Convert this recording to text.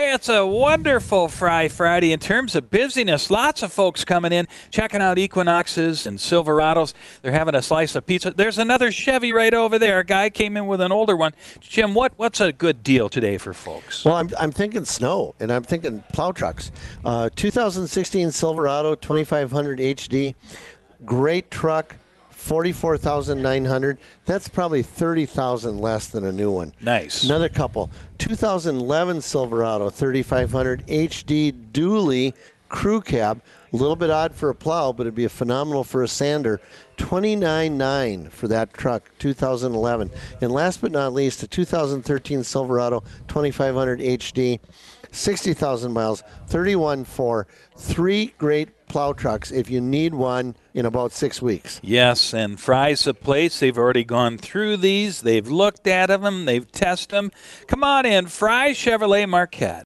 Hey, it's a wonderful Fry Friday in terms of busyness. Lots of folks coming in, checking out Equinoxes and Silverados. They're having a slice of pizza. There's another Chevy right over there. A guy came in with an older one. Jim, what's a good deal today for folks? Well, I'm thinking snow, and I'm thinking plow trucks. 2016 Silverado 2500 HD, great truck, 44,900. That's probably 30,000 less than a new one. Nice. Another couple. 2011 Silverado 3500 HD dually crew cab. A little bit odd for a plow, but it'd be phenomenal for a sander. 29,900 for that truck, 2011. And last but not least, a 2013 Silverado 2500 HD, 60,000 miles, 31.4. Three great plow trucks if you need one in about 6 weeks. Yes, and Fry's the place. They've already gone through these. They've looked at them. They've tested them. Come on in, Fry Chevrolet Marquette.